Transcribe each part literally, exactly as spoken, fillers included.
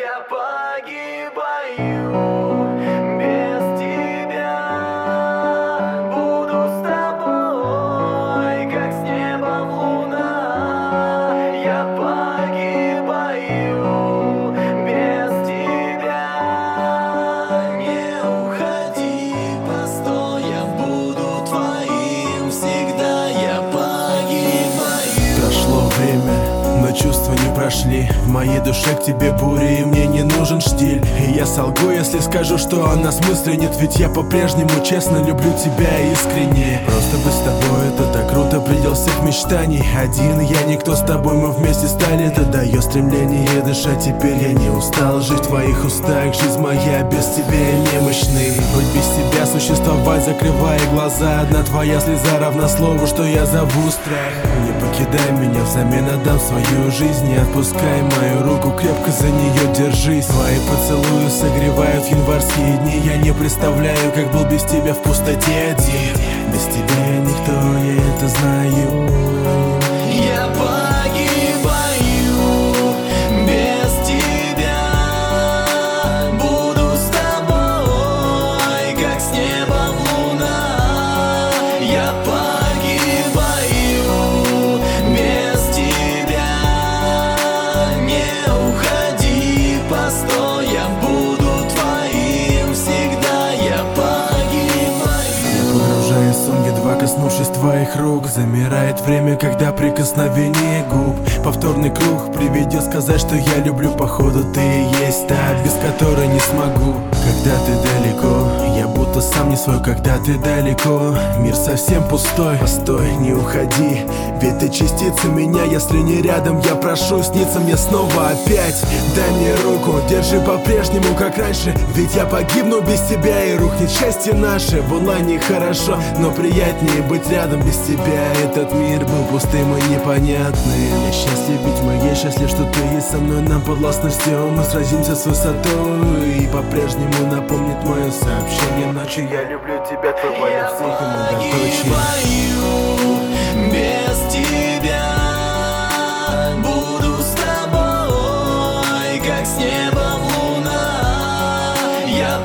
Я погибаю без тебя, буду с тобой, как с небом луна. Я погибаю без тебя, не уходи, постой, я буду твоим всегда. Я погибаю. Прошло время, но чувства не прошли. В моей душе к тебе буря, и мне не нужен штиль. И я солгу, если скажу, что она смысла нет. Ведь я по-прежнему честно люблю тебя искренне. Просто быть с тобой, это так круто, предел всех мечтаний. Один я, никто с тобой, мы вместе стали. Это дает стремление дышать, теперь я не устал жить в твоих устах. Жизнь моя без тебя немощный. Хоть без тебя существовать, закрывая глаза. Одна твоя слеза равна слову, что я зову страх. Не покидай меня, взамен отдам свою жизнь. Не отпускай мою руку, крепко за нее держись. Твои поцелуи согревают в январские дни. Я не представляю, как был без тебя в пустоте один. Без тебя я никто, я это знаю. Я погибаю без тебя, буду с тобой, как с небом луна. Я погибаю без тебя, не уходи, постой, я буду твоим всегда. Я погибаю. Я погружаюсь в сон, едва коснувшись твоих рук. Замирает время, когда прикосновение губ. Повторный круг приведет сказать, что я люблю. Походу ты и есть та, без которой не смогу. Когда ты далеко, я будто сам не свой. Когда ты далеко, мир совсем пустой. Постой, не уходи, ведь ты частица меня. Если не рядом, я прошу сниться мне снова опять. Дай мне руку, держи по-прежнему, как раньше. Ведь я погибну без тебя, и рухнет счастье наше. В онлайне хорошо, но приятнее быть рядом без тебя. Этот мир был пустым и непонятным. Я счастлив, ведь мы есть, счастлив, что ты есть со мной. Нам подвластно все, мы сразимся с высотой. И по-прежнему напомнит мое сообщение ночью. Я люблю тебя, твой полет всех и многоточие. Без тебя буду с тобой, как с небом луна. Я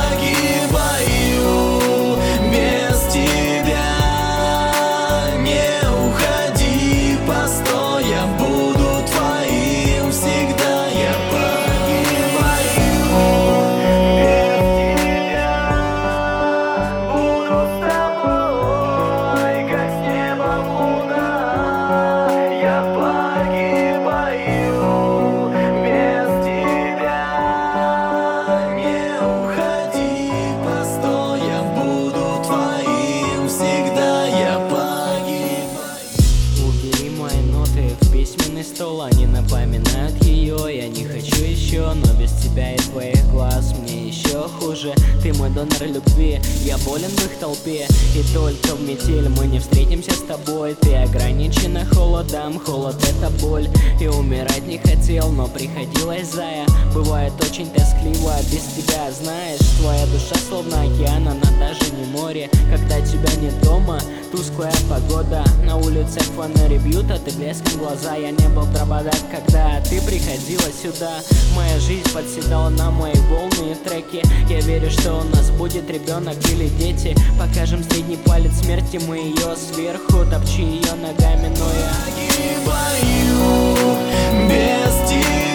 погибаю без тебя, не уходи, постой, я буду твоим всегда. Я погибаю без тебя, буду с тобой, как с небом луна. Я погибаю без тебя, не уходи, постой, я буду твоим всегда. Я погибаю. Убери мои ноты в письменный стол, они напоминают ее. Я не хочу еще, но без тебя и твоих глаз мне еще хуже. Ты мой донор любви, я болен в их толпе. И только в метель мы не встретимся с тобой. Ты ограничена холодом, холод это боль. И умирать не хотел, но приходилось, зая. Бывает очень тоскливо без тебя, знаешь. Твоя душа словно океан, она даже не море. Когда тебя нет дома, тусклая погода. На улицах фонари бьют, а ты блеском глаза. Я не был в проводах, когда ты приходила сюда. Моя жизнь подседала на мои волны и треки. Я верю, что у нас будет ребенок или дети. Покажем средний палец смерти, мы ее сверху. Топчи ее ногами, но я Погибаю без тебя.